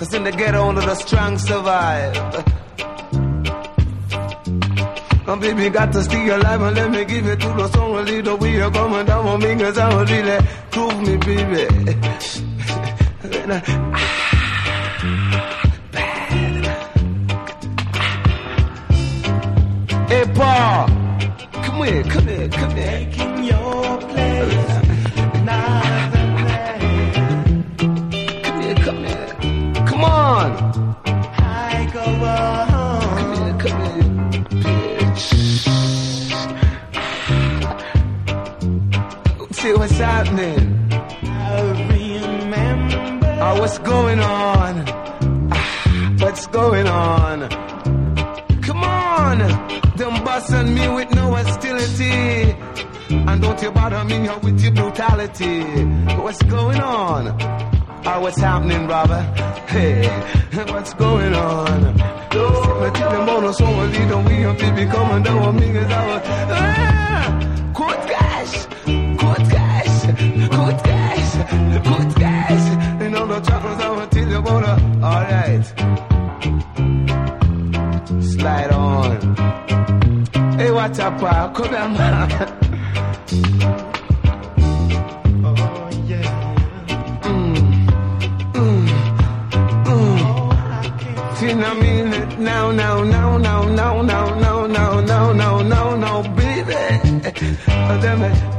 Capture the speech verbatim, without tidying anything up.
Cause in the ghetto only the strong survive. And baby, got to stay alive and let me give it to the song. A little way you're coming down on me, cause I will really prove me, baby. Hey, Paul, come here, come here, come here. Taking your place, not the Come here, come here. Come on. I go on. Come here, come here, bitch. See what's happening. I remember. Oh, what's going on? What's going on? Come on. Them busting me with no hostility. And don't you bother me with your brutality. What's going on? Oh, what's happening, brother? Hey, what's going on? I tell them on us all, lead the way, and baby, come and down on me, cause I was, ah, good guys, good guys, good guys, good guys. And all the troubles I will tell you about her. Alright. Slide on. Hey, what's up, pal? Come here, man. Oh, yeah. I mean it now, now, now, now, now, now, now, now, now, now, now, now, baby. Let me